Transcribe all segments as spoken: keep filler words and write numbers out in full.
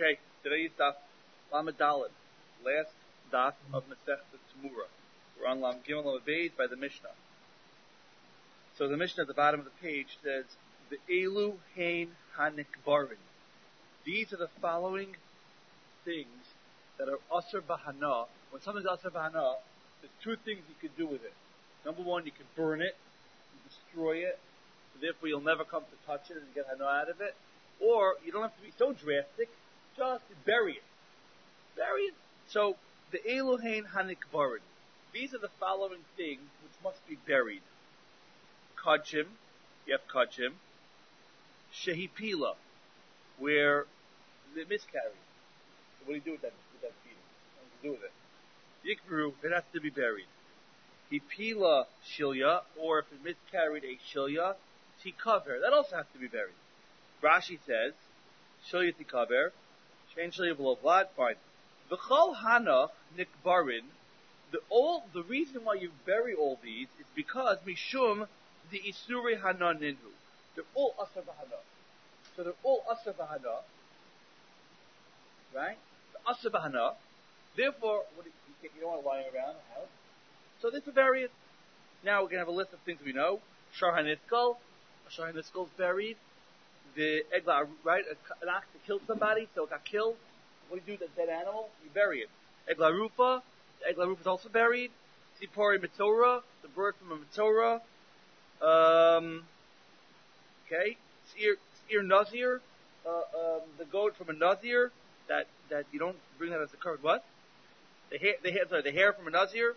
Okay, today's daf Lamed Daled, last daf of Masechta Tamura. We're on Lam Gimel Lamed Beis by the Mishnah. So the Mishnah at the bottom of the page says, "The Elu Hain Hanikbarin." These are the following things that are Asr Bahana. When something's Asr Bahana, there's two things you can do with it. Number one, you can burn it, destroy it, so therefore you'll never come to touch it and get Hana out of it. Or you don't have to be so drastic, just bury it. Bury it. So the Elohein Hanikbarin. These are the following things which must be buried. Kachim, you have kachim. Shehipila, where they miscarried. So what do you do with that, with that feeding? What do you do with it? Yikbru, it has to be buried. Hipila shilya, or if it miscarried a shilya, tikaver, that also has to be buried. Rashi says, shilya tikaver, change shilya below vlad, fine. V'chol hanach nikbarin, the all, the reason why you bury all these is because mishum the isuri hana ninhu. They're all asar v'hana. So they're all asar v'hana. Right? The asar v'hana. Therefore, what do you, you don't want it lying around the house. So this is bury it. Now we're going to have a list of things we know. Shar HaNiskal. Shar HaNiskal is buried. The egla, right? An ox that killed somebody, so it got killed. What do you do with that dead animal? You bury it. Egla Rufa. The Egla Rufa is also buried. Sipori Matorah. The bird from a Matorah. Um, okay. Seir, Seir Nazir. Uh, um, the goat from a Nazir. That, that you don't bring that as a covered what? The hair, the hair, sorry, the hair from a Nazir.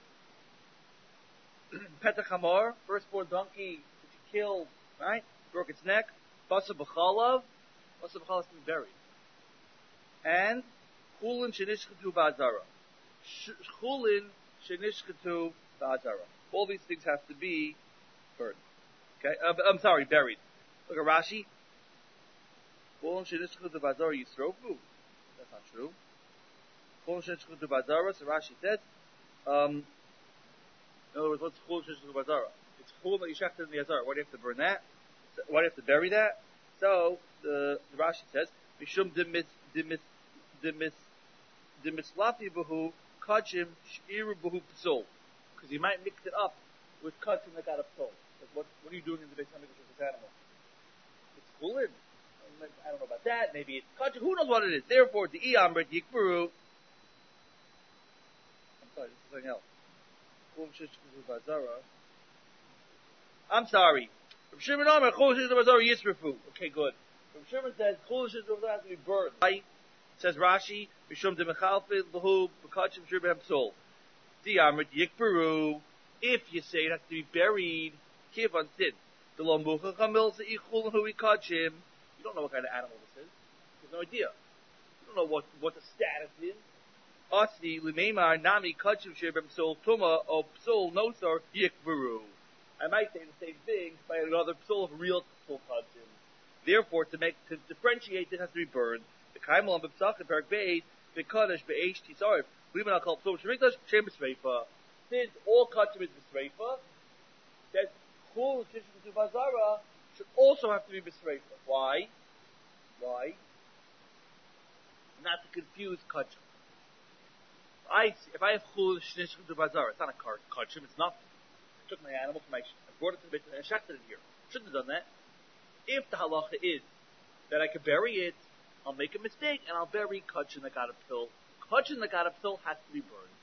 Petach Hamor, firstborn donkey that you killed, right? Broke its neck. Basa B'chalav, Basa B'chalav has to be buried. And Chulin Shenishchatu Ba'azara. Chulin Shenishchatu Ba'azara. All these things have to be burned. Okay, uh, I'm sorry, buried. Look at Rashi. Chulin Shenishchatu Ba'azara Yisrofu. That's not true. Chulin Shenishchatu Ba'azara, so Rashi said, um, in other words, what's chul shishchatu b'azara? It's chul that you shechted in the azara. Why do you have to burn that? Why do you have to bury that? So the, the Rashi says, "Mishum demis demis demis demislafi behu kachim shiru behu psul," because you might mix it up with kachim that got a psul. Like what what are you doing in the Beis Hamikdash with this animal? It's chulin. I don't know about that. Maybe it's kachim. Who knows what it is? Therefore, the iyamrit yikbaru. I'm sorry, this is something else. I'm sorry. From Shimon Omer, Chol Shishchatu B'Azara Yisrafu. Okay, good. From Shimon says Chol Shishchatu B'Azara has to be burned. Right? Says Rashi, Mishum Demechalfid Lahu B'Kachim Shirbehem Psul. Diamrit Yikbaru. If you say it has to be buried, Kivan Sin. The Lombucha Chamil Ze'ichul Hu Ikachim. You don't know what kind of animal this is. You have no idea. You don't know what what the status is. Asli Limeimar Nami Kachim Shirbehem Psul Tuma or Psul Nosar Yikbaru. I might say the same thing by another psul of real psul kachim. Therefore, to make to differentiate, it has to be burned. The kaimel on b'psach and perak beis b'kadosh be'esh tisarif. We will not call psul shemikdash shem b'sreifa. Since all kachim is b'sreifa, that chul shishchatu b'azara should also have to be b'sreifa. Why? Why? Not to confuse kachim. I if I have chul shishchatu b'azara, it's not a kachim. It's nothing. I took my animal from my, I brought it to the Beit and I shechted it here. Shouldn't have done that. If the halacha is that I could bury it, I'll make a mistake and I'll bury kachin that got a pill. Kachin that got a pill has to be burned.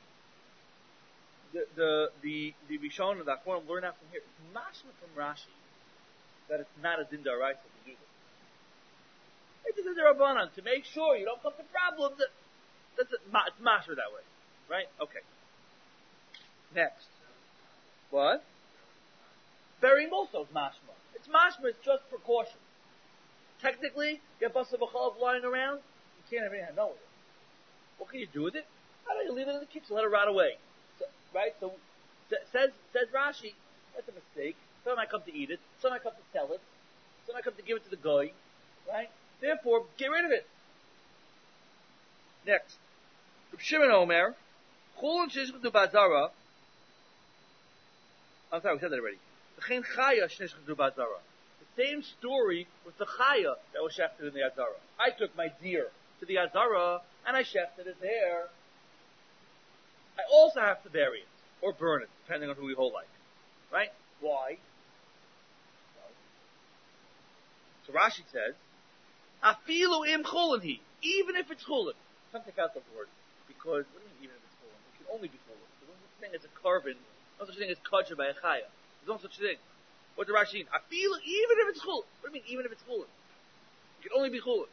The the the the Rishon and the Achronim learn out from here. It's mashma from Rashi that it's not a din d'oraisa to do this. It's a din d'rabbanan to make sure you don't come to problems. That, that's a, it's mashma that way, right? Okay. Next. What? Burying also is mashma. It's mashma, it's just precaution. Technically, you have basa b'chalav lying around, you can't have anything to know with it. What can you do with it? How do you leave it in the kitchen, let it rot away? So, right? So, says, says Rashi, that's a mistake. Some might come to eat it, some might come to sell it, some might come to give it to the guy, right? Therefore, get rid of it. Next. Reb Shimon Omer, Chulin Shishchatu B'Azara. I'm sorry, we said that already. The same story with the chaya that was shechted in the azara. I took my deer to the the Azara, and I shechted it there, I also have to bury it, or burn it, depending on who we hold like. Right? Why? So Rashi says, Afilu im chulin he, even if it's chulin. Can't take out the word, because, what do you mean even if it's chulin? It can only be chulin. There's no such thing as a carbon, no such thing as kosher by a chaya. There's no such thing. What does Rashi mean? Afilu, even if it's chulin. What do you mean, even if it's chulin? It can only be chulin.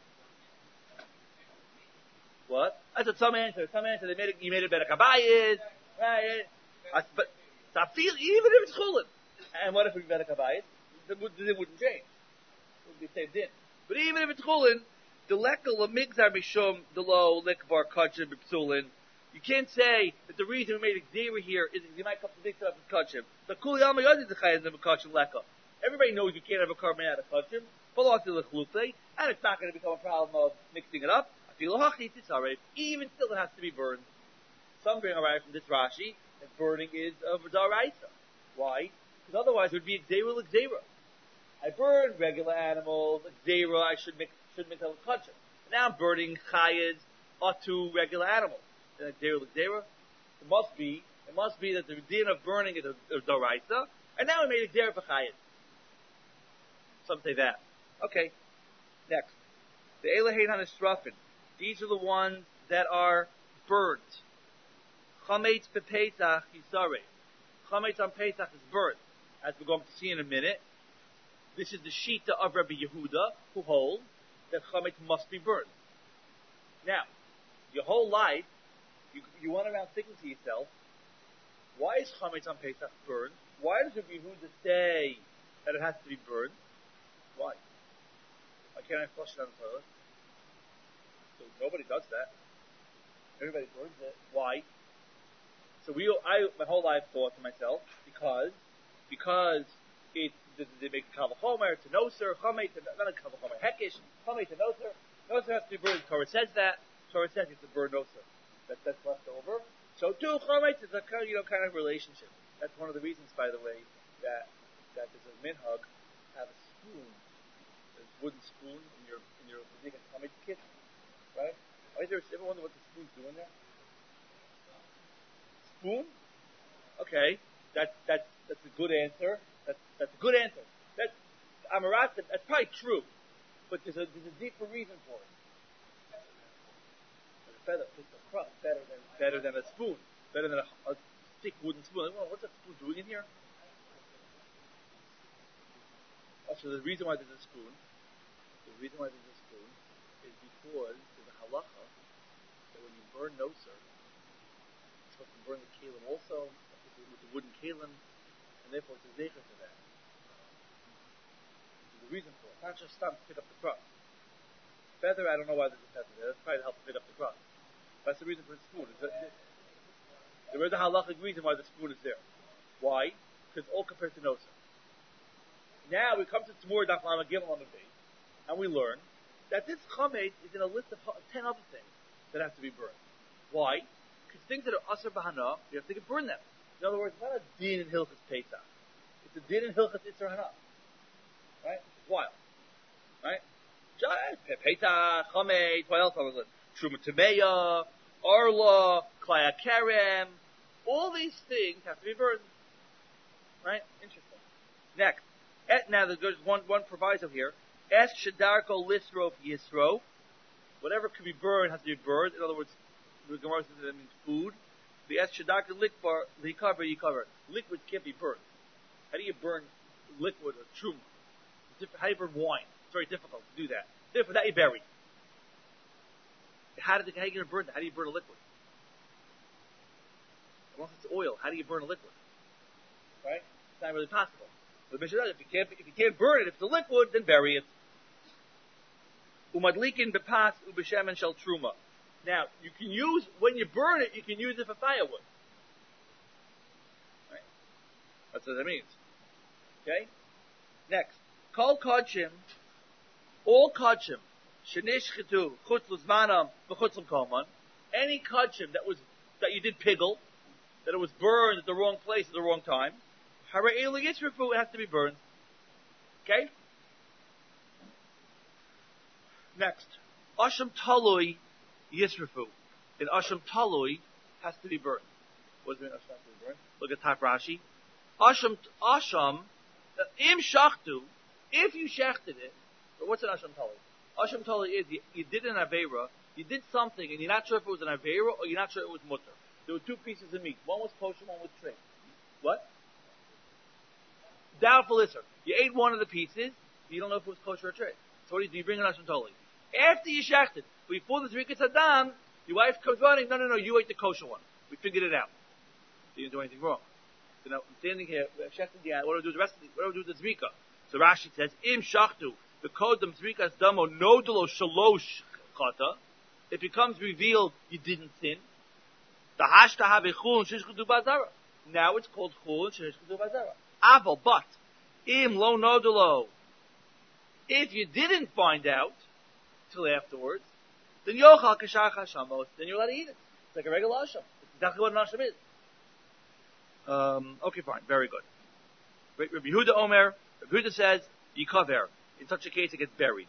What? That's what some answer. Some answer, they made it, you made it better kabayis, right? But, Afilu, even if it's chulin. And what if it's better kabayis? It wouldn't change. It would be the same din. But even if it's chulin, the lekal lamigzar mishum delo likbar kachim b'psulin. You can't say that the reason we made a gzera here is because you might come to mix it up with kachim. The kuli alma yadi zechayim b'kachim lekal. Everybody knows you can't have a carbon out of kachim. Follow after the chlutei, and it's not going to become a problem of mixing it up. I feel hachit it's already. Even still, it has to be burned. Some bring already from this Rashi that burning is of daraisa. Why? Because otherwise it would be a gzera l'gzera. I burn regular animals, gzera, I should mix, should mix it with kachim. Now I'm burning chayas or two regular animals. And gzera l'gzera. It must be, it must be that the din of burning is a, a daraisa, and now we made a gzera for chayas. Some say that. Okay. Next. The Elahein HaNisrafin. These are the ones that are burnt. Chametz bepesach yisarei. Chametz on Pesach is burnt. As we're going to see in a minute. This is the shita of Rabbi Yehuda, who holds that chametz must be burned. Now, your whole life, you, you went around thinking to yourself, why is chametz on Pesach burned? Why does Rabbi Yehuda say that it has to be burned? Why? Why can't I flush it down the toilet? So nobody does that. Everybody burns it. Why? So we, I, my whole life thought to myself, because, because it, they make a kavachomer to noser, chametz, not a kavachomer, hekish, chametz to noser. Noser has to be burned. Torah says that. Torah says it's a burn noser. That, that's left over. So too, chametz is a kind of, you know, kind of relationship. That's one of the reasons, by the way, that, that there's a minhag, have a spoon, a wooden spoon in your, in your, in your chametz kit. Right? Are you ever wonder what the spoon's doing there? Spoon? Okay. That's, that's, that's a good answer. That's, that's a good answer. That's, Amarat, that's probably true. But there's a, there's a deeper reason for it. A feather fits the crust better than, better than a spoon. Better than a, a thick wooden spoon. Well, what's that spoon doing in here? Also, the reason why there's a spoon, the reason why there's a spoon is because there's a halacha that when you burn noser, you're supposed to burn the kalim also with the wooden kalim, and therefore it's a zecher for that. There's a reason for it. It's not just stump to pick up the crust. Feather, I don't know why there's a feather there. That's probably to help pick up the crust. That's the reason for the spoon. There is a halachic reason why the spoon is there. Why? Because it's all compared to noser. Now we come to Tzmur Daf Lama Gimel on the base, and we learn that this chametz is in a list of ten other things that have to be burned. Why? Because things that are asar b'hana, you have to burn them. In other words, it's not a din in Hilchas Pesach. It's a din in Hilchas Isser Hana. Right? It's wild. Right? Pesach, chametz, what else? Truma Tameya, Arla, Klaya Kerem. All these things have to be burned. Right? Interesting. Next. Now, there's one, one proviso here. Es shadarko lisrof yisrof. Whatever can be burned has to be burned. In other words, the Gemara says that means food. The es shadarko likbar, likaver yikaver. Liquid can't be burned. How do you burn liquid or truma? How do you burn wine? It's very difficult to do that. Therefore, that you bury. How, did, how are you going to burn that? How do you burn a liquid? Unless it's oil, how do you burn a liquid? Right? It's not really possible. But if you can't, if you can't burn it, if it's a liquid, then bury it. Umadlikin bepas ubeshemen shel truma. Now, you can use, when you burn it, you can use it for firewood. Right? That's what that means. Okay? Next. Kol kodshim, all kodshim, shenishchetu, chutz l'zmanam, v'chutz l'koman, any kodshim that was, that you did piggle, that it was burned at the wrong place at the wrong time, Hara'elu Yisrafu, it has to be burned. Okay? Next. Asham Talui Yisrafu. In Asham Talui, has to be burned. What does it mean Asham has to be burned? Look at Top Rashi. Asham, Asham, Im Shachtu, if you shechted it, or what's an Asham Talui? Asham Talui is, you, you did an Aveira, you did something, and you're not sure if it was an Aveira, or you're not sure it was Mutter. There were two pieces of meat. One was kosher, one was trim. What? Doubtful Isser. You ate one of the pieces, you don't know if it was kosher or trim. So what do you do? You bring an Asham Talui. After you shechted, before the Zrikas Hadam, your wife comes running, no, no, no, you ate the kosher one. We figured it out. You didn't do anything wrong. So now, I'm standing here, I've shechted the what do I do with the rest of the, what do I do with the Zrika? So Rashi says, Im Shachtu, the kodem Zrikas Damo, Nodolo Shalosh Chata, it becomes revealed you didn't sin. The Hashta have a Chul and Shishkudu Bazara. Now it's called Chul and Shishkudu Bazara. Aval, but, Im Lo Nodolo, if you didn't find out till afterwards, then Yochal Kashar Chashamos, then you're allowed to eat it. It's like a regular Asham. It's exactly what an Asham is. Um, okay, fine, very good. Rabbi Yehuda Omer, Rabbi Yehuda says, Yikaver. In such a case, it gets buried.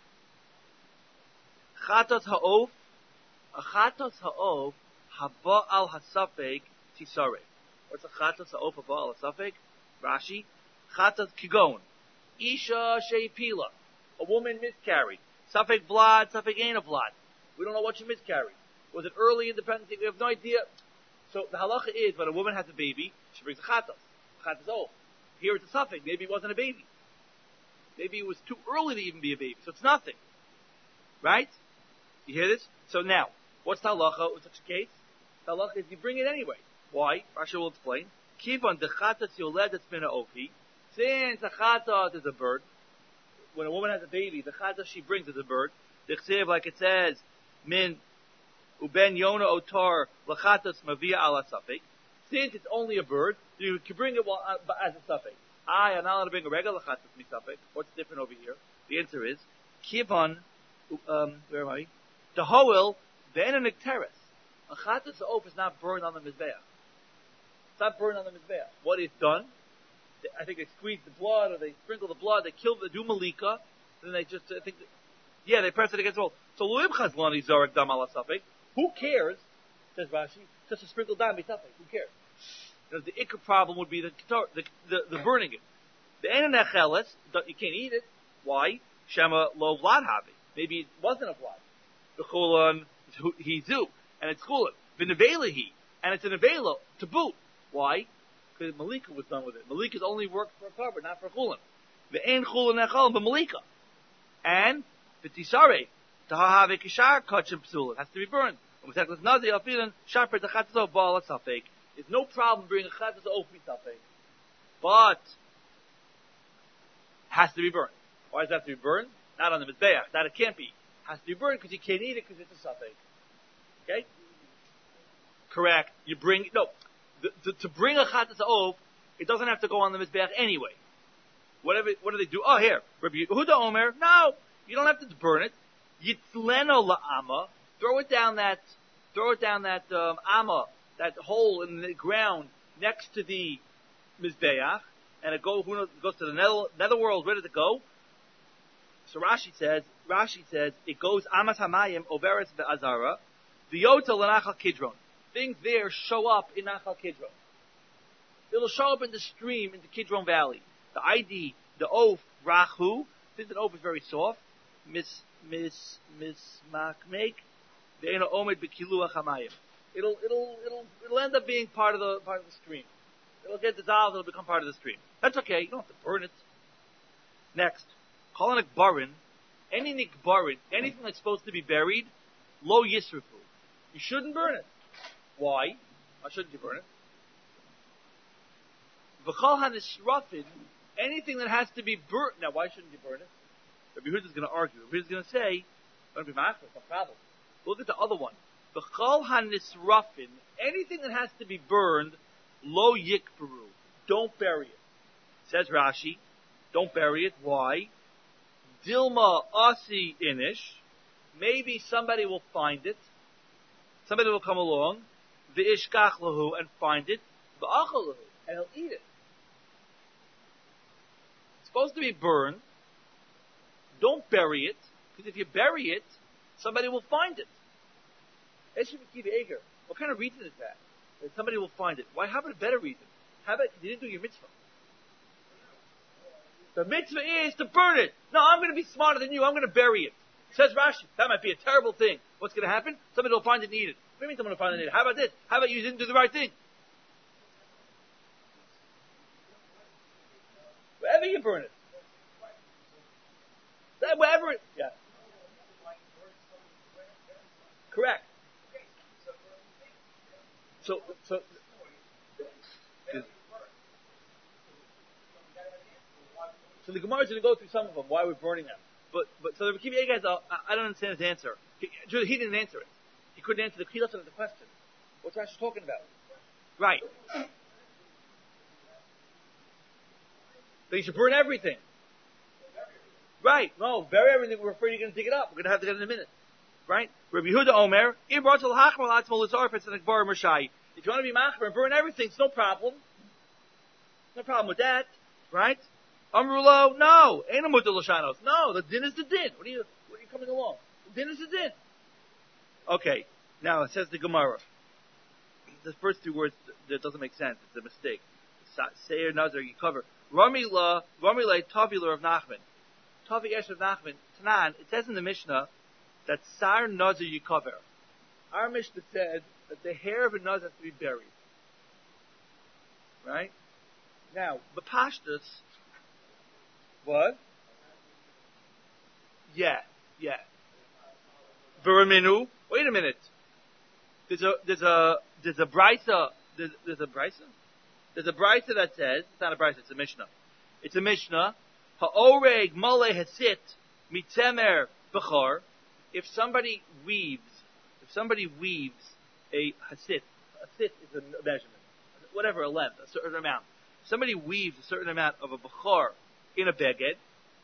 Chatos ha'of, a chatos ha'of, haba al hasafek tisare. What's a chatos ha'of haba al hasafek? Rashi, chatos kigon. Isha she'pila. A woman miscarried. Safek blood, safek ain't a blood. We don't know what she miscarried. Was it early in the pregnancy? We have no idea. So the halacha is, when a woman has a baby, she brings a chatos. Chatos off. Here it's a suffix. Maybe it wasn't a baby. Maybe it was too early to even be a baby. So it's nothing. Right? You hear this? So now, what's the halacha in such a case? The halacha is you bring it anyway. Why? Rashi will explain. Kivan de chatos yoledet mina ofi. Since a chatos is a bird, when a woman has a baby, the chatos she brings is a bird. The chsev, like it says, min uben yona otar lachatos mavia ala safek. Since it's only a bird, you can bring it while, uh, as a safek. I am not allowed to bring a regular chatos misafek. What's different over here? The answer is kivan. Um, where am I? The hoel then a nectaris. A chatos oaf is not burned on the mizbeach. It's not burned on the mizbeach. What is done? I think they squeeze the blood, or they sprinkle the blood. They kill the do malika. Then they just I think. That, Yeah, they press it against the wall. So Luim Chazlani Zarek Dam ala Safek. Who cares? Says Rashi. Just a sprinkle dam be Safek. Who cares? You know, the ikka problem would be the the the, the burning it. The Enenecheles, you can't eat it. Why? Shema lo vlad havi. Maybe it wasn't a vlad. The chulan hizu, and it's chulan. V'nevelahi, and it's an avela to boot. Why? Because Malika was done with it. Malika's only worked for a cover, not for chulan. The ein chulan echal but Malika, and V'tisare, tahave kishar kachim psul. It has to be burned. There's no problem bringing a chatos ofi safek, but has to be burned. Why does it have to be burned? Not on the mizbeach. That it can't be. It has to be burned because you can't eat it because it's a safek. Okay? Correct. You bring no the, the, to bring a chatos off, it doesn't have to go on the mizbeach anyway. Whatever. What do they do? Oh, here, Rabbi Yehuda Omer. No. You don't have to burn it. Yitzleno la'ama. Throw it down that, throw it down that, um, ama, that hole in the ground next to the Mizbeach, and it go, who knows, it goes to the nether, netherworld. Where did it go? So Rashi says, Rashi says, it goes amas hamayim overetz be'azara, v'yota l'nachal kidron. Things there show up in Nachal Kidron. It'll show up in the stream in the Kidron Valley. The I D, the oaf, rachu, since the oaf is very soft, Mis, mis, mis, mak, make. The eno omed bekiluach hamayim. It'll, it'll, it'll, it'll end up being part of the, part of the stream. It'll get dissolved. It'll become part of the stream. That's okay. You don't have to burn it. Next, kolanik barin, any nikbarin, anything that's supposed to be buried, lo yisrifu. You shouldn't burn it. Why? Why shouldn't you burn it? V'chol hanisrafin, anything that has to be burnt. Now, why shouldn't you burn it? Rabbi Yehuda is going to argue. Rabbi Yehuda is going to say, "Don't be machmir, no problem." Look at the other one. V'chol hanisrafin, anything that has to be burned, lo yikperu, don't bury it. Says Rashi, don't bury it. Why? Dilma asi inish. Maybe somebody will find it. Somebody will come along, v'ishkach lahu, and find it, v'achal lahu, and he'll eat it. It's supposed to be burned. Don't bury it, because if you bury it, somebody will find it. Esher Kiva Eger. What kind of reason is that? That somebody will find it. Why? How about a better reason? How about you didn't do your mitzvah? The mitzvah is to burn it. No, I'm going to be smarter than you. I'm going to bury it. Says Rashi, that might be a terrible thing. What's going to happen? Somebody will find it needed. What do you mean someone will find it needed? How about this? How about you didn't do the right thing? Wherever you burn it. That, wherever it, yeah. Correct. So, so, so the Gemara is going to go through some of them, why we're burning them. But, but, so the Kiva Eger has a, I don't understand his answer. He, he didn't answer it. He couldn't answer the, he left it as a question. What's Rashi talking about? Right. That you should burn everything. Right. No, bury everything. We're afraid you're going to dig it up. We're going to have to get it in a minute. Right? Rabbi Yehuda Omer, if you want to be machmer and burn everything, it's no problem. No problem with that. Right? Amrulo, no. Ain't a mutter l'shanos. No, the din is the din. What are you, what are you coming along? The din is the din. Okay. Now, it says the Gemara. The first two words, that doesn't make sense. It's a mistake. Seir Nazar, you cover. Rami la, Rami la, tavular of Nachman. Tavi Esh of Nachman. Tanan, it says in the Mishnah that Sar Nazar you cover. Our Mishnah said that the hair of a Nazar has to be buried. Right? Now, the Pashtus, what? Yeah, yeah. Veraminu. Wait a minute. There's a there's a there's a brisa. There's, there's a brisa. There's a brisa that says it's not a brisa. It's a mishnah. It's a mishnah. Ha'oreg male hasit mitzemer bechor. If somebody weaves, if somebody weaves a hasit, a hasit is a measurement, whatever, a length, a certain amount. If somebody weaves a certain amount of a bechor in a beged,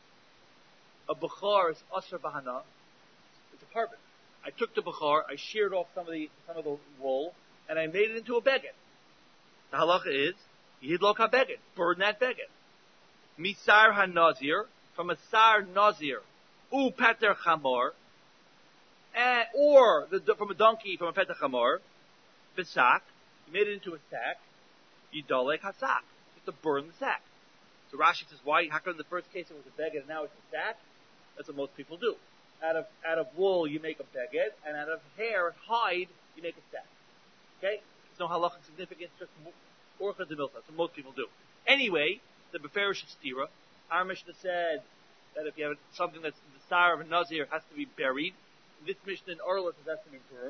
a bechor is asher bahana. It's a carbon. I took the bechor, I sheared off some of the some of the wool, and I made it into a beged. The halacha is yidlok ha-beged, burn that beged. Misar ha-nazir, from a sar nazir, u peter chamor, and, or the, from a donkey, from a peter chamor, besak, you made it into a sack, yidolek ha-sak, you have to burn the sack. So Rashi says, why, how come in the first case it was a beged and now it's a sack? That's what most people do. Out of, out of wool you make a beged, and out of hair, hide, you make a sack. Okay? There's no halachic significance, just orcha de milta. That's what most people do. Anyway, the beferish stira, our Mishnah said that if you have something that's the star of a nazir has to be buried. This Mishnah in Orla says has to be burned.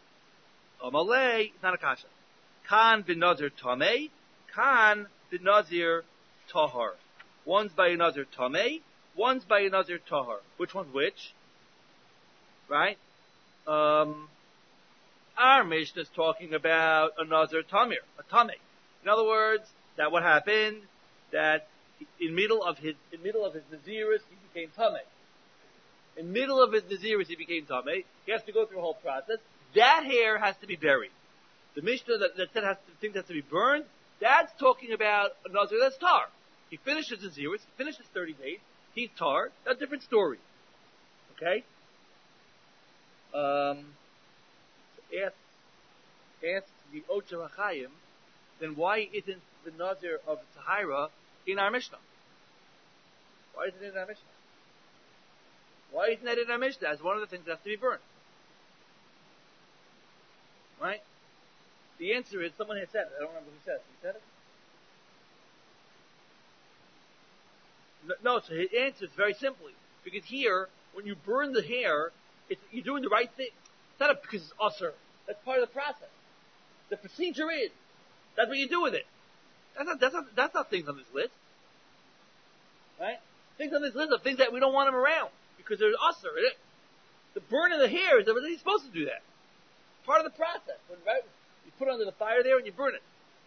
Amalei, it's not a kasha. Kan bin nazir tamei, kan bin nazir tahar. One's by a nazir tamei, one's by a nazir tahar. Which one's which? Right? Um, our Mishnah is talking about a nazir tamir, a tamei. In other words, that what happened, that in middle of his, in middle of his Naziris, he became tamei. In middle of his Naziris, he became tamei. He has to go through a whole process. That hair has to be buried. The Mishnah that, that said has to, things has to be burned, that's talking about a Nazir that's tar. He finishes Naziris, he finishes thirty days, he's tar, that's a different story. Okay? Um, ask, ask the Ocha HaChaim, then why isn't the Nazir of Tahira in our Mishnah? Why isn't it in our Mishnah? Why isn't that in our Mishnah as one of the things that has to be burned? Right? The answer is, someone has said it. I don't remember who said it. Who said it? No, so his answer is very simply. Because here, when you burn the hair, it's, you're doing the right thing. It's not a, because it's usher. That's part of the process. The procedure is. That's what you do with it. That's not, that's not, that's not things on this list. Right? Things on this list are things that we don't want them around. Because there's usher in it. The burn of the hair is everything. You're supposed to do that. Part of the process. When, right? You put it under the fire there and you burn it.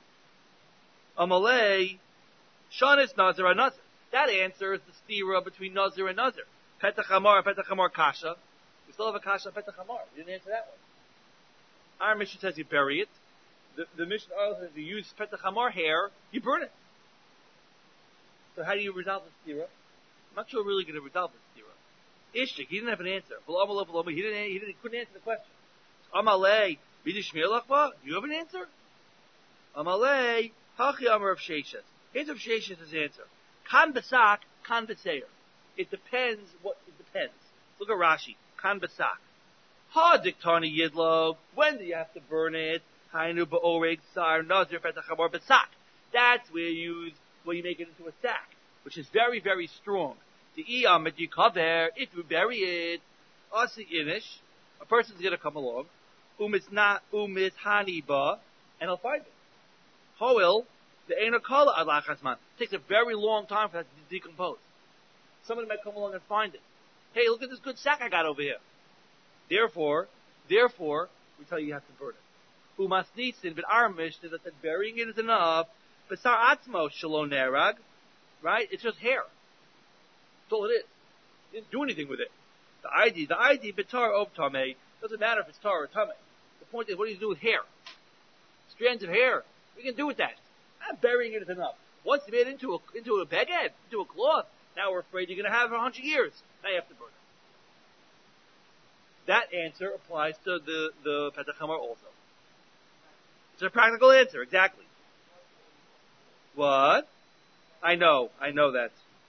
Amalei, Shanis Nazir and Nazir. That answers the stira between Nazir and Nazir. Petach Hamar, Petach Hamar Kasha. We still have a Kasha Petach Hamar. You didn't answer that one. Our Mishnah says you bury it. The, the Mishnah also says you use Petach Hamar hair, you burn it. So how do you resolve the stira? I'm not sure we're really going to resolve the stira. Ishtik, he didn't have an answer. He didn't, he didn't, couldn't answer the question. Amalei, Bidish Mirlachba, do you have an answer? Amalei, Hachi Amar of Sheshes. Here's of Sheshes' answer. Kan Basak, Kan Baseir. It depends what, it depends. Look at Rashi. Kan Basak. Ha Diktani Yidlog. When do you have to burn it? Hainu Ba'oreg Sar Nazir Petachamor Basak. That's where you use, where you make it into a sack, which is very, very strong. The Iyam that you cover, if you bury it, Asi Inish, a person's gonna come along, Umis not Umis Haniba, and he'll find it. Hoil, the Eina Kala Adlach Hasman. Takes a very long time for that to decompose. Somebody might come along and find it. Hey, look at this good sack I got over here. Therefore, therefore, we tell you you have to burn it. Umasnitzin, but our Mishnah that said burying it is enough. Basar Atzmo Shalom Nerag, right? It's just hair. That's all it is. You didn't do anything with it. The I D, the I D, Bitar of Tameh, doesn't matter if it's tar or Tameh. The point is, what do you do with hair? Strands of hair. What can you do with that? Ah, burying it is enough. Once you made it into a, into a beged, into a cloth, now we're afraid you're going to have it for a hundred years. Now you have to burn it. That answer applies to the, the Petach Hamor also. It's a practical answer, exactly. What? I know, I know that.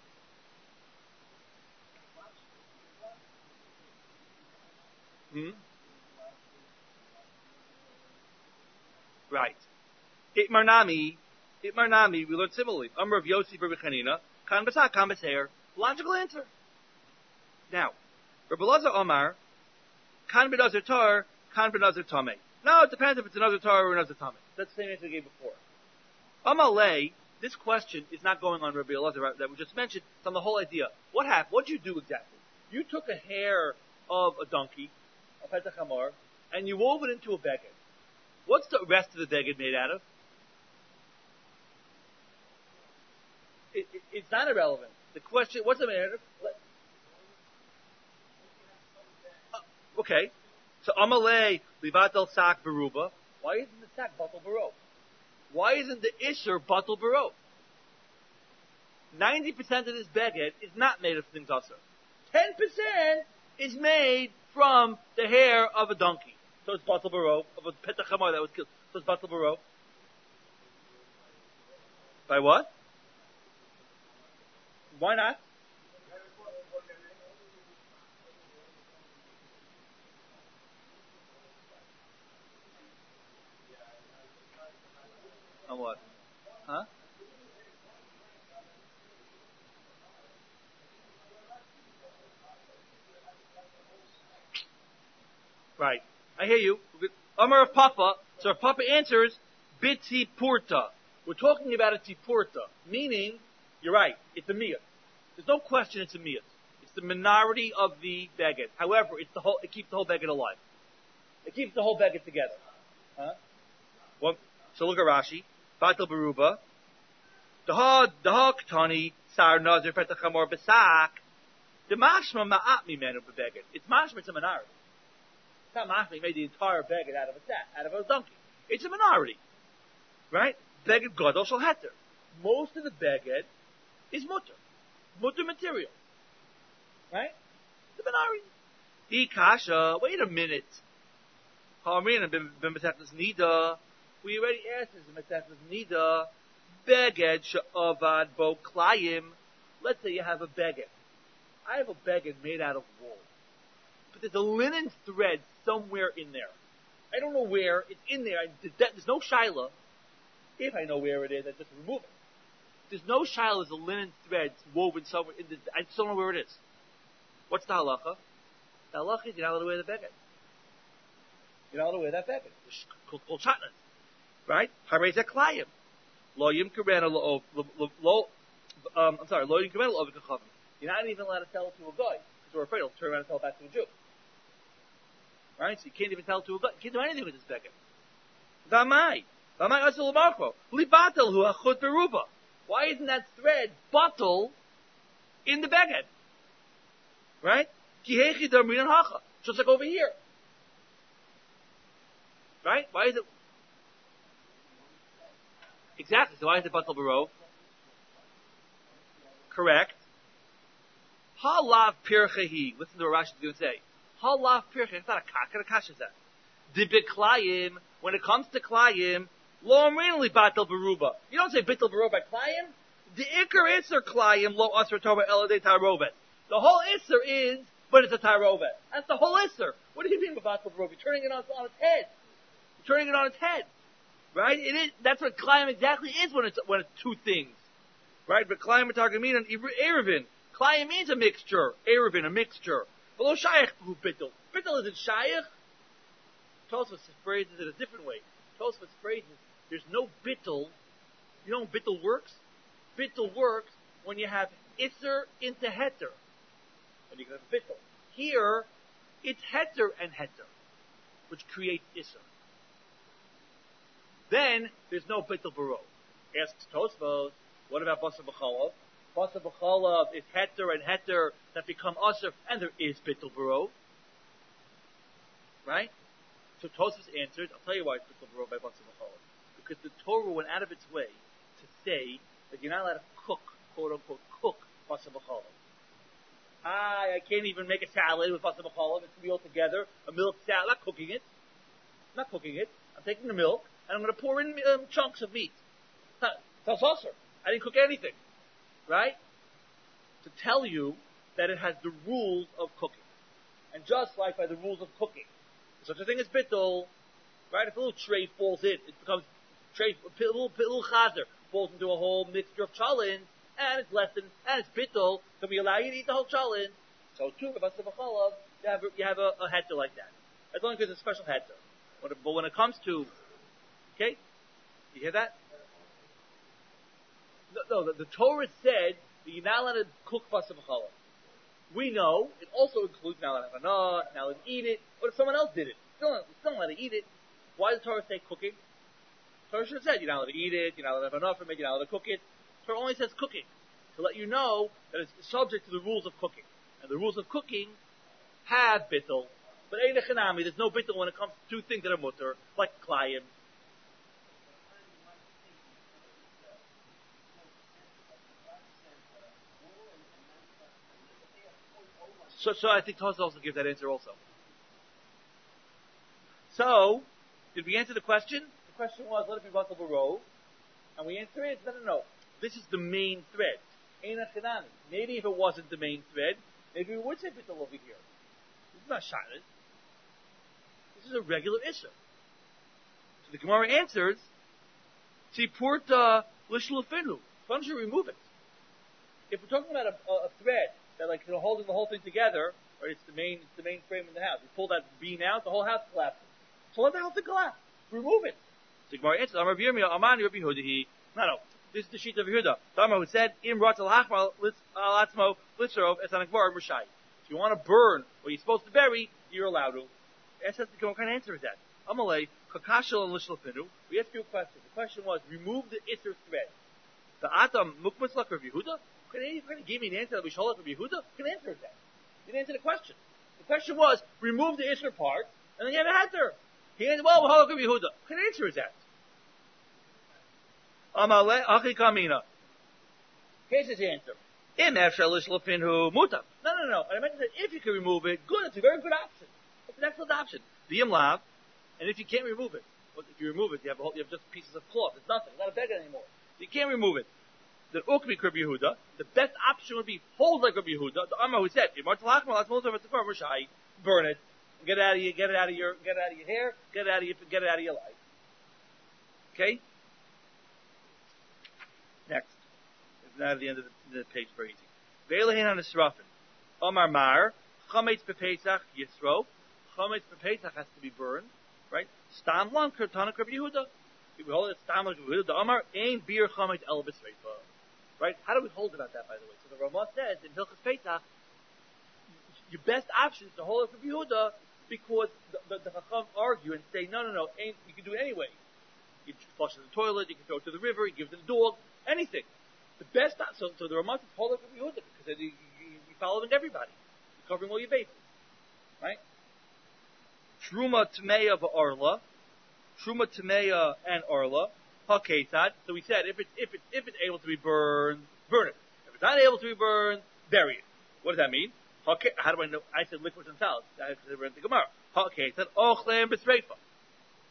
Hmm? Right. Itmarnami, Itmarnami, we learned similarly. Amr of Yossi Berbechanina, Kan Basak, Kan Baseir. Logical answer. Now, Rabbi Lazar Omar, Kan B'Nazir Tar, Kan B'Nazir Tameh. No, it depends if it's another Tar or another Tameh. That's the same answer we gave before. Amalei, this question is not going on Rabbi Elazar that we just mentioned. It's on the whole idea. What happened? What did you do exactly? You took a hair of a donkey, a Petach Hamor, and you wove it into a beged. What's the rest of the beged made out of? It, it, it's not irrelevant. The question, what's it made out of? Uh, okay. So, Amalei, Livatel Sak Beruba. Why isn't the sack Batal Baro? Why isn't the Isher Batal Baro? ninety percent of this beged is not made of things also. ten percent is made from the hair of a donkey. So it's Batal Baro, of a Petach Hamor that was killed. So it's Batal Baro. By what? Why not? On what? Huh? Right. I hear you. Amar of Papa. So if Papa answers, Biti Purta. We're talking about a Tipurta. Meaning, you're right, it's a miyat. There's no question it's a miyat. It's the minority of the beged. However, it's the whole, it keeps the whole beged alive. It keeps the whole beged together. Huh? Well, so look at Rashi. Batal Beruba. Daha, daha ktani, sar nazir petach hamor besak. The mashma ma'at mimenu bebeged. It's mashma, it's a minority. It's not mashma, he made the entire beged out of a sack, out of a donkey. It's a minority. Right? Beged gadol shel heter. Most of the beged is mutter. Mutter material. Right? The minority. Ikasha, wait a minute. Harmina bim b'metechnas nida. We already asked this in Metechnas nida. Beged she'avad bo klayim. Let's say you have a beged. I have a beged made out of wool. But there's a linen thread somewhere in there. I don't know where. It's in there. I, there's no shilah. If I know where it is, I just remove it. There's no shilah. There's a linen thread woven somewhere. In the, I just don't know where it is. What's the halacha? The halacha is you're not allowed to wear the beged. You're not allowed to wear that beged. It's called, called shatnez. Right? Harei zeklayim. Lo yim karena lo, lo, um, I'm sorry, lo yim karena lo ovikachavim. You're not even allowed to tell it to a guy, because we're afraid he'll turn around and tell it back to a Jew. Right? So you can't even tell it to a guy. You can't do anything with this beged. V'amai. V'amai asel l'marko. Libatel hu achut beruba. Why isn't that thread batel in the beged? Right? Ki hechi darminan hacha. Just like over here. Right? Why is it? Exactly. So why is it batel baro? Correct. Halav pirchehi. Listen to what Rashi is going to say. Halav pirchehi. It's not a kaka. A kasha is that. The Biklayim, when it comes to Klayim, lo amrinli batal beruba. You don't say batal beruba by Klayim. The Iker Isser Klayim lo asr tova elade tarovet. The whole Isser is, but it's a tarovet. That's the whole Isser. What do you mean by batal beruba? You're turning it on, on its head. You're turning it on its head. Right? It is, that's what Klayim exactly is when it's, when it's two things. Right? But Klayim Targamin and Erevin. Klayim means a mixture. Erevin, a mixture. But lo Shaykh who Bittul. Bittul isn't Shaykh. Tosfos phrases it a different way. Tosfos phrases, there's no Bittul. You know when Bittul works? Bittul works when you have Isser into Heter. And you can have Bittul. Here, it's Heter and Heter, which creates Isser. Then, there's no Bittul Baro. Asks Tosfos, what about Basar B'chalav? Basar B'chalav is Heter and Heter that become Asr, and there is Bittul Baro. Right? So Tosfos answered, I'll tell you why it's Bittul Baro by Basar B'chalav. Because the Torah went out of its way to say that you're not allowed to cook, quote unquote, cook Basar B'chalav. I, I can't even make a salad with Basar B'chalav. It's going to be all together. A milk salad. I'm not cooking it. I'm not cooking it. I'm taking the milk, and I'm going to pour in um, chunks of meat. That's awesome. I didn't cook anything. Right? To tell you that it has the rules of cooking. And just like by the rules of cooking, such a thing as bittul, right? If a little tray falls in, it becomes tray, a little, a little chazer falls into a whole mixture of chalin, and it's less than, and it's bittul, so we allow you to eat the whole chalin. So too, if it's a b'chalav, you have, you have a, a heter like that. That's only because it's a special heter. But, but when it comes to, okay, you hear that? No, no the, the Torah said that you're not allowed to cook basar b'chalav. We know it also includes now allowed to have anah, now allowed to eat it. But if someone else did it, still not, still not allowed to eat it. Why does the Torah say cooking? The Torah should have said you're not allowed to eat it, you're not allowed to have enough from it, you're not allowed to cook it. The Torah only says cooking to let you know that it's subject to the rules of cooking. And the rules of cooking have bittul, but ein echanami. There's no bittul when it comes to two things that are mutter, like klayim. So, so I think Tosfos also gives that answer also. So, did we answer the question? The question was, let it be batal b'rov, and we answer it. No, no, no. This is the main thread. Ein echanami. Maybe if it wasn't the main thread, maybe we would say bittul over here. This is not shayla. This is a regular issue. So the Gemara answers, Tzipurta l'shlufinu. Why don't you remove it? If we're talking about a, a, a thread that like you know, holding the whole thing together, right? It's the main, it's the main frame in the house. You pull that beam out, the whole house collapses. So let the whole thing collapse. Remove it. So the Gemara answers, Amar B'Yirmiyah, Amani Rabbi Yehuda. No, no. This is the sheet of Yehuda. Dama who said, Im Ratzal Hachmal Alatzmo Litzarov Esanakvar Rishai. If you want to burn what you're supposed to bury, you're allowed to. Ask us what kind of answer is that? Amalei, Kakashal and Lishlafinu. We asked you a question. The question was, remove the Isser thread. The Atam Mukmaslak of Yehuda? Can you give me an answer that we show up of Yehuda? Can answer that. You didn't answer the question. The question was, remove the Isser part, and then you have a heter. He answered, well, Halak of Yehuda. What kind of answer is that? Amalei, Achi Kamina. Here's his answer. Im Efshar Lishlafinu Muta. No, no, no. And I mentioned that if you can remove it, good, it's a very good option. It's an excellent option. The Imlav, and if you can't remove it, well, if you remove it, you have, a whole, you have just pieces of cloth. It's nothing. It's not a bed anymore. You can't remove it. The Ukmi Rabbi Yehuda, the best option would be hold like Rabbi Yehuda. The Amma who said, burn it, get it out of your, get it out of your, get it out of your hair, get it out of your, get it out of your life. Okay. Next, it's not at the end of the, the page. Very easy. Ve'elahin on the Srafin. Omar Mar chametz bepesach yisro. Chametz bepesach has to be burned, right? Stam lan kertanak Rabbi Yehuda. We hold it stam like Rabbi Yehuda. The Omar ain't beer chametz el b'sreifa. Right? How do we hold about that, by the way? So the Ramah says in Hilchas Pesach, your best option is to hold it for Yehuda because the, the, the Chacham argue and say, no, no, no, ain't, you can do it anyway. You can flush it in the toilet, you can throw it to the river, you give it to the dog, anything. The best, so, so the Ramah says hold it for Yehuda because then you, you, you follow everybody. You're covering all your bases. Right? Truma Tmeya v'Arla. Truma Tmeya and Arla. HaKetad. So we said if it's if it's if it's able to be burned, burn it. If it's not able to be burned, bury it. What does that mean? How do I know? I said liquids and solids. I said we're in the Gemara. HaKetad Ochlem b'sreifa.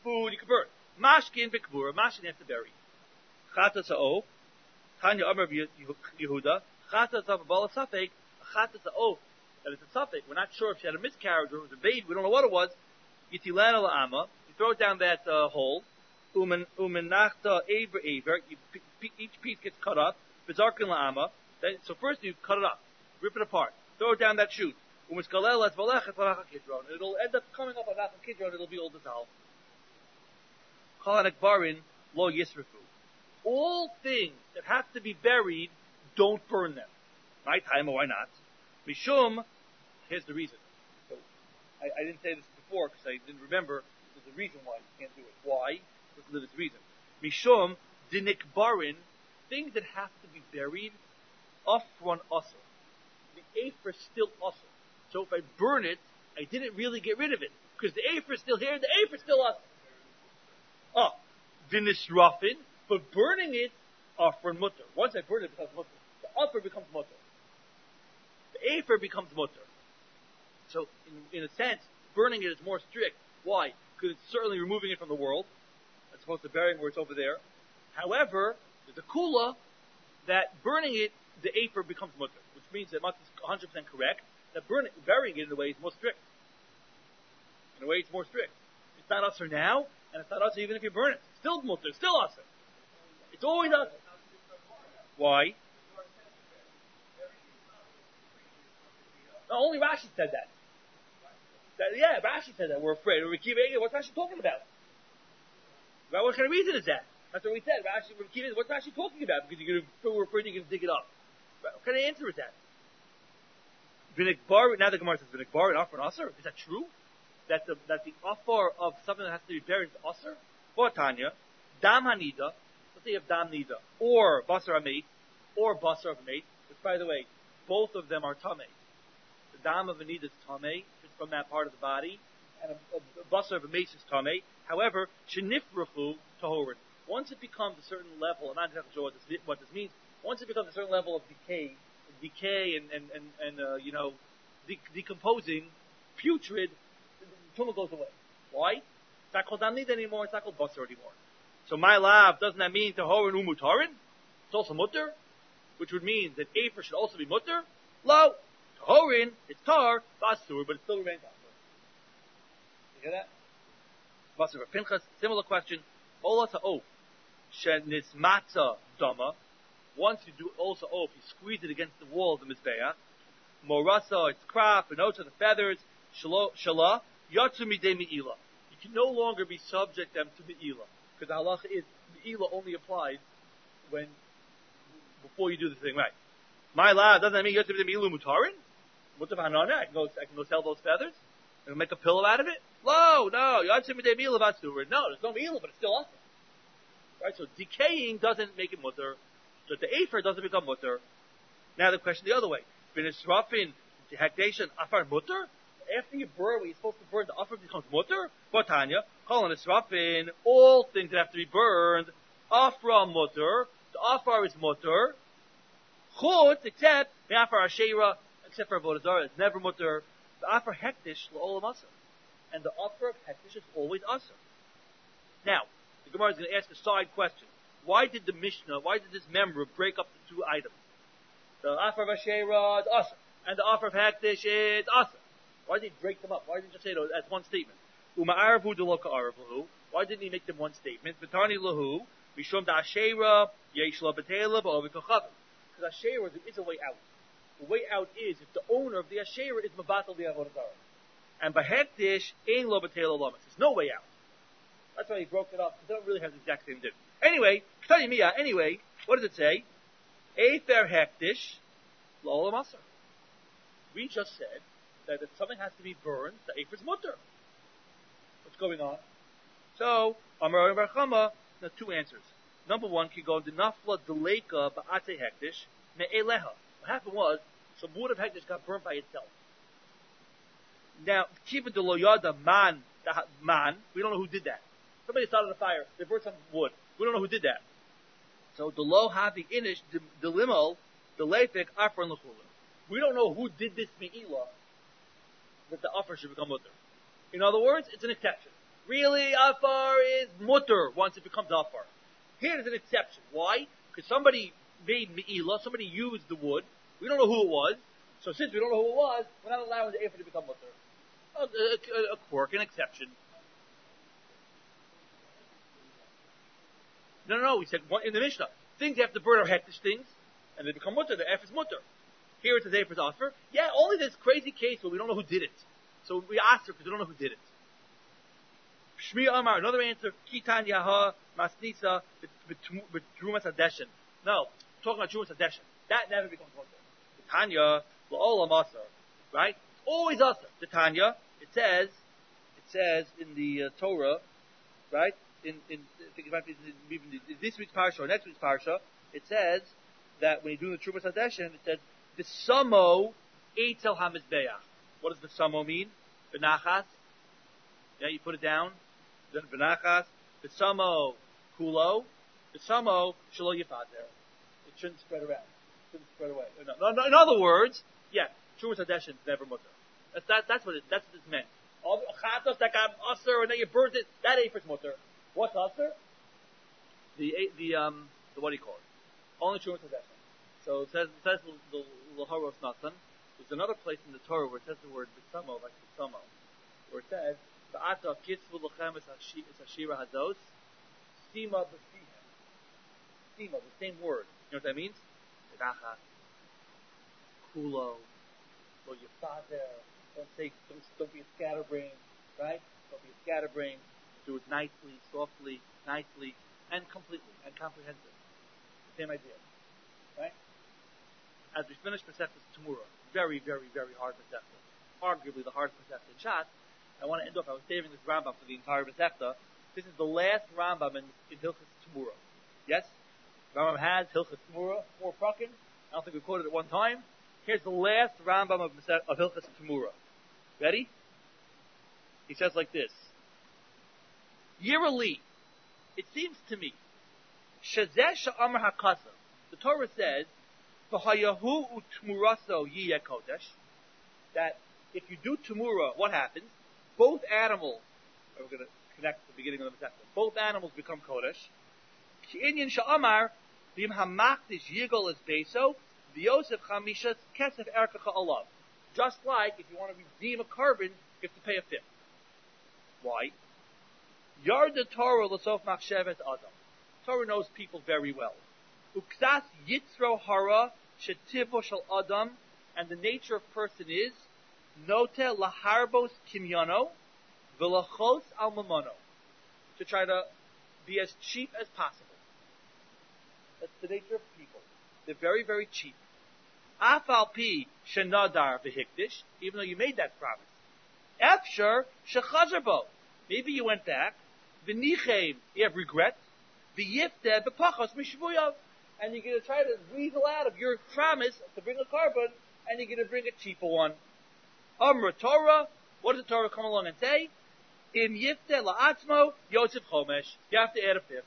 food, you can burn. Mashkin b'kvura, mashkin you have to bury. Chatas ha'of, Tanya Amar Yehuda, Chatas of a ball of safek, Chatas ha'of, that it's a safek. We're not sure if she had a miscarriage or it was a baby, we don't know what it was. Yitilana la'ama, you throw it down that uh, hole, umen nachta aver aver, each piece gets cut up, bizarkin la'ama, so first you cut it up, rip it apart, throw it down that chute, umiskalel et valechet l'achal kidron, it'll end up coming up on l'achal kidron, it'll be all dissolved. Chalanek barin lo yisrifu. All things that have to be buried, don't burn them. Right? Why not? Mishum, here's the reason. So, I, I didn't say this before because I didn't remember. There's a reason why you can't do it. Why? Listen to this reason. Mishum, dinik barin, things that have to be buried, afron usr. The afer is still usr. So if I burn it, I didn't really get rid of it. Because the afer is still here, the afer is still usr. Oh, dinisrafin, but burning it, afron mutter. Once I burn it, it becomes mutter. The upper becomes mutter. The afer becomes mutter. So, in, in a sense, burning it is more strict. Why? Because it's certainly removing it from the world, as opposed to burying where it's over there. However, there's a kula that burning it, the afer becomes mutter, which means that mutter is one hundred percent correct. That burning, burying it in a way is more strict. In a way, it's more strict. It's not usher now, and it's not usher even if you burn it. It's still mutter, it's still usher. It's always usher. Why? No, only Rashi said that. that. Yeah, Rashi said that. We're afraid. We're keep, what's Rashi talking about? Right, what kind of reason is that? That's what we said. Rashi, what's Rashi talking about? Because you're gonna, we're afraid you're going to dig it up. Right, what kind of answer is that? Vinik bar, now the Gemara says Vinik bar and Afar and Aser. Is that true? That the that the Afar of something that has to be buried is Aser? Or Tanya, Dam Hanida, let's say you have Dam Nida, or Basar Amit, or Basar of Mate, which by the way, both of them are Tameh. The Dam of Anida is Tameh, it's from that part of the body, and a, a, a Basar of Mate is Tameh. However, Shenifrachu Tahorin. Once it becomes a certain level, I'm not exactly sure what this, what this means, once it becomes a certain level of decay, decay and, and, and, and uh, you know, de- decomposing, putrid, the tumah goes away. Why? It's not called Damnid anymore, it's not called Basar anymore. So my lab, doesn't that mean Tahorin Umutarin? It's also mutter, which would mean that Afer should also be mutter. Lo, Tahorin, it's tar, Basur, but it still remains Basur. You hear that? Basur for Pinchas, similar question. Ola Ta'of, Shenismata Dama. Once you do also off, you squeeze it against the wall of the Mizbeach. Morasa, its crop, and out of the feathers. Shala, Yatsu Midei Me'ila. You can no longer be subject them to Me'ila. Because the halacha is, Me'ila only applies when, before you do the thing right. My lad, doesn't that mean Yatsu Midei Me'ila Mutarin? Mutav Hanana, I can go, I can go sell those feathers? I can make a pillow out of it? No, no, Yatsu Midei Me'ila Vatsur. No, there's no Me'ila, but it's still awesome. Right, so decaying doesn't make it mutter. So the afer doesn't become mutter. Now the question the other way. V'nisrafin hekdeshan afar mutter? After you burn what you're supposed to burn, the afar becomes mutter? Botanya, kol nisrafin, all things that have to be burned, afra mutter, the afar is mutter, chut, except the afar ashera, except for avodah zarah, it's never mutter. The afar hekdesh l'olam aser. And the afar of hekdesh is always aser. Now, the Gemara is going to ask a side question. Why did the Mishnah, why did this member break up the two items? The offer of Asherah is Asa, and the offer of Hekdesh is Asa. Why did he break them up? Why didn't he just say those as one statement? Uma Aravu de Loka Aravu. Why didn't he make them one statement? V'tani Lahu, Mishum da Asherah, Yeshla Betela, Ba'ovikachavim. Because Asherah, there is a way out. The way out is if the owner of the Asherah is Mabatal the Avodah Zarah. And by Hekdesh, Ein Lo Betela Lamas. There's no way out. That's why he broke it up. They don't really have the exact same difference. Anyway, Ketani Miyah, anyway, what does it say? Afer hektish, lo aser. We just said that if something has to be burned, the afer is mutter. What's going on? So, Amar Bar Chama, now two answers. Number one, can go the nafla deleka ba'ate hektish me'eleha. What happened was, some wood of hektish got burnt by itself. Now, kiva de lo yada man, man, we don't know who did that. Somebody started a fire, they burned some wood. We don't know who did that. So the lo havi inish the limal the leifik afar l'chulim. We don't know who did this me'ilah that the offer should become mutter. In other words, it's an exception. Really, afar is mutter once it becomes afar. Here there's an exception. Why? Because somebody made me'ilah, somebody used the wood. We don't know who it was. So since we don't know who it was, we're not allowing the ephod to become mutter. A, a, a quirk, an exception. No, no, no. We said in the Mishnah, things you have to burn are hektish things, and they become mutter. The ephod is mutter. Here it's a ephod offer. Yeah, only this crazy case where we don't know who did it. So we asked her because we don't know who did it. Shmi Amar, another answer. Kitan Yaha Masnisa Betrumas Hadeshin. No, talking about Trumas Hadeshin. That never becomes mutter. Tanya La'olam Asar, right? Always Asar. The Tanya. It says, it says in the uh, Torah, right? In, in, I think it might be in, even this week's parsha or next week's parsha, it says that when you do the Trumas Hadeshin, it says the Samo Eitzel HaMizbeach. What does the Samo mean? Benachas. Yeah, you put it down. Then Benachas. The Samo Kulo. The Samo Shelo Yifater. It shouldn't spread around. It shouldn't spread away. No, no, in other words, yeah, Trumas Hadeshin is never mutter. That's that, that's what it, that's what it's meant. All the chatos that got usher and then you burnt it, that ain't for mutter. What's usher? The the um the what do you call it? Only Trumas Hadeshin. So it says it says the Laharos Nathan. There's another place in the Torah where it says the word B'samo, like B'samo, where it says Ba'ata Kitzvu Lachem Es Hashira Hados Sima B'Sihem. Sima, the same word. You know what that means? Benachas, Kulo, Lo Yifader. Don't say, don't, don't be a scatterbrain, right? Don't be a scatterbrain. Do it nicely, softly, nicely, and completely, and comprehensive. Same idea, right? As we finish Masechtas Tamura, very, very, very hard Masechta, arguably the hardest Masechta in Shas, I want to end off, I was saving this Rambam for the entire Masechta. This is the last Rambam in, in Hilchas Tamura. Yes? Rambam has Hilchas Tamura, four prakim. I don't think we quoted it one time. Here's the last Rambam of, of Hilchas Tamura. Ready? He says like this. Yirali, it seems to me, Shazeh Sha'amar HaKasa, the Torah says, V'hayahu u'tmuraso yiyeh kodesh, that if you do Tamura, what happens? Both animals, we're going to connect to the beginning of the Masechta, both animals become kodesh. Ki'inyan Sha'amar, V'im hamakdish yigol es beso, V'yosef chamishas kesef erkacha alav. Just like if you want to redeem a carbon, you have to pay a fifth. Why? Yard the Torah l'sof machshevet adam. Torah knows people very well. Uksas yitzro hara shetivo shel adam, and the nature of person is note laharbos kimyono v'lachos al mamono, to try to be as cheap as possible. That's the nature of people. They're very, very cheap. Afal pi shenadar v'hikdish, even though you made that promise. Efshar shechazarbo, maybe you went back. V'nichem, you have regret. V'yifteh b'pachos mishvuyav, and you're going to try to weasel out of your promise to bring a carbon, and you're going to bring a cheaper one. Amra Torah, what does the Torah come along and say? Im yifteh la'atzmo yosef chomesh, you have to add a fifth.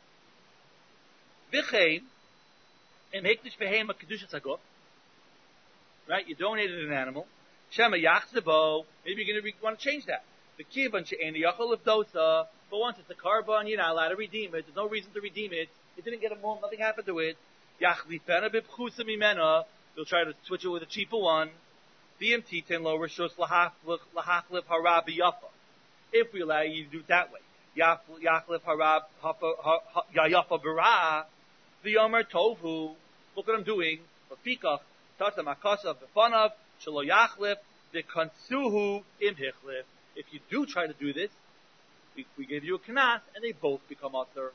V'chein, im hikdish v'heim a kedushas haguf, right? You donated an animal. Shema yachzebo. Maybe you're going to re- want to change that. The kivan she'eni yachol of dosa. But once it's a carbon, you're not allowed to redeem it. There's no reason to redeem it. It didn't get a mum. Nothing happened to it. Yachlifena b'pchusa mimena. They'll try to switch it with a cheaper one. V'im titen lo rishus lahachlif harab yafa. If we allow you to do it that way, yachlif harab yafa bara. V'yomer tovu. Look what I'm doing. V'fikach. Tata makasa v'fanav, shelo yachlif, v'kansuhu im hichlif. If you do try to do this, we, we give you a knas, and they both become aser.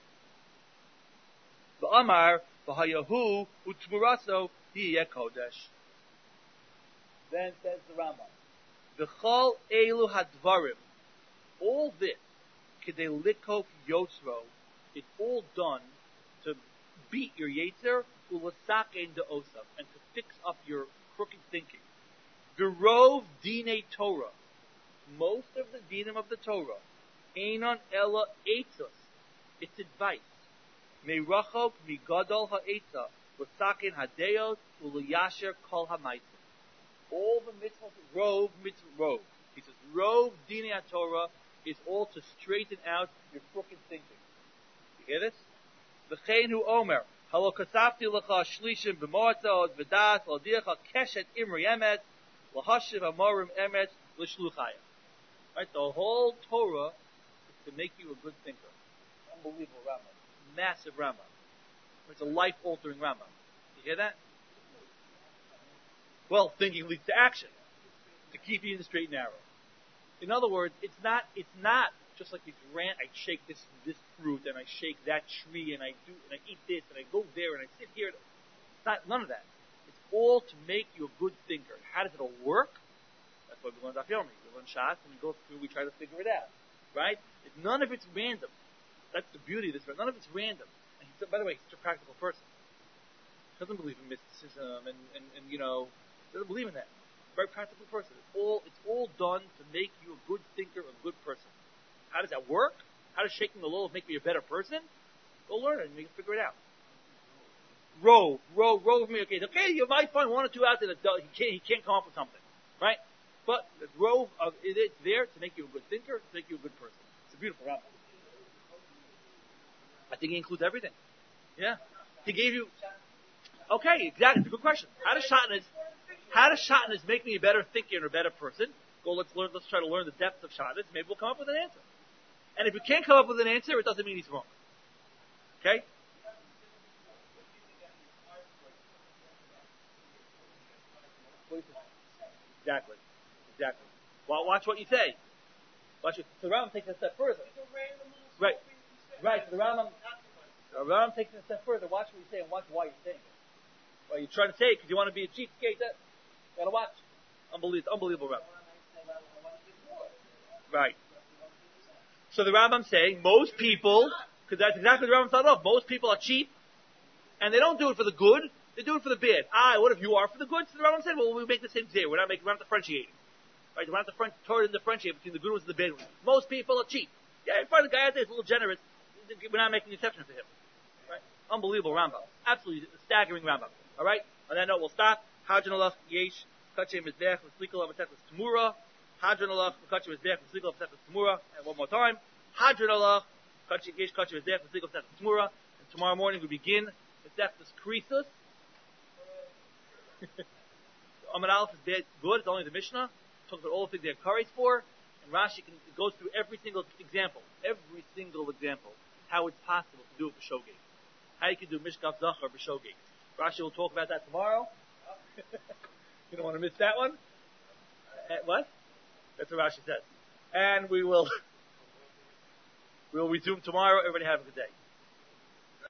V'amar, v'hayahu, u'tmuraso, yiyeh kodesh. Then says the Rambam, v'chol elu hadvarim, all this, k'dei likok yotzro, it's all done to beat your yetzer, u'lasakein de'osav, and to fix up your crooked thinking. V'rov dinei Torah, most of the dinim of the Torah, einon ella eitzos, it's advice. Meirachok migadol ha'etza, l'sakein hadeyos, u'l'yasher kol ha'maitzah. All the mitzvot, rov mitzvot, rov. He says, rov dinei Torah, is all to straighten out your crooked thinking. You hear this? V'cheinu omer, halo kasafti lecha shlishim b'moatzah v'das l'diacha keshet imri emet l'hashiv amorim emet l'shluchaya. Right? The whole Torah is to make you a good thinker. Unbelievable Rambam. Massive Rambam. It's a life-altering Rambam. You hear that? Well, thinking leads to action. To keep you in the straight and narrow. In other words, it's not, it's not just like you grant, I shake this, this fruit, and I shake that tree, and I do, and I eat this, and I go there, and I sit here. It's not, none of that. It's all to make you a good thinker. How does it all work? That's why we learn Daf Yomi. We learn Shas, and we go through, we try to figure it out. Right? It, none of it's random. That's the beauty of this. None of it's random. And he's, by the way, he's a practical person. He doesn't believe in mysticism, and, and, and you know, doesn't believe in that. Very practical person. It's all, it's all done to make you a good thinker, a good person. How does that work? How does shaking the lulav make me a better person? Go learn it and you can figure it out. Rove, rove, rove me. Okay, okay, you might find one or two out there that he can't, he can't come up with something, right? But the rove of it, it's there to make you a good thinker, to make you a good person. It's a beautiful rabbi. I think he includes everything. Yeah, he gave you. Okay, exactly. It's a good question. How does Shatnez? How does Shatnez make me a better thinker and a better person? Go, let's learn. Let's try to learn the depth of Shatnez. Maybe we'll come up with an answer. And if we can't come up with an answer, it doesn't mean he's wrong. Okay? Exactly. Exactly. Well, watch what you say. Watch it. So the Rambam takes it a step further. Right. Right. So the Rambam, the Rambam takes it a step further. Watch what you say and watch why you're saying it. Well, you're trying to say it because you want to be a cheapskate. That you gotta watch. Unbelievable. Unbelievable Rambam. Right. So the Rambam's saying most people, because that's exactly what the Rambam started off. Most people are cheap, and they don't do it for the good. They do it for the bad. Ah, what if you are for the good? So the Rambam said, well, we make the same day. We're not making, we're not differentiating. Right? We're not the French, Torah didn't differentiate between the good ones and the bad ones. Most people are cheap. Yeah, you find the guy out there is a little generous. We're not making an exception for him. Right? Unbelievable Rambam. Absolutely staggering Rambam. All right? On that note, we'll stop. Hadron alach yesh kachem mizbech v'slikol avotechus t'mura. Hadron alach kachem mizbech v'slikol avotechus t'mura. And one more time. Hadron alach yesh kachem mizbech v'slikol avotechus t'mura. And tomorrow morning we begin Masechtas Krisus. Amud Aleph is bad, good. It's only the Mishnah. Talks about all the things they're encouraged for. And Rashi can, goes through every single example, every single example, how it's possible to do it for Shogeg. How you can do Mishkav Zachar for Shogeg. Rashi will talk about that tomorrow. You don't want to miss that one. Uh, what? That's what Rashi says. And we will we'll resume tomorrow. Everybody have a good day.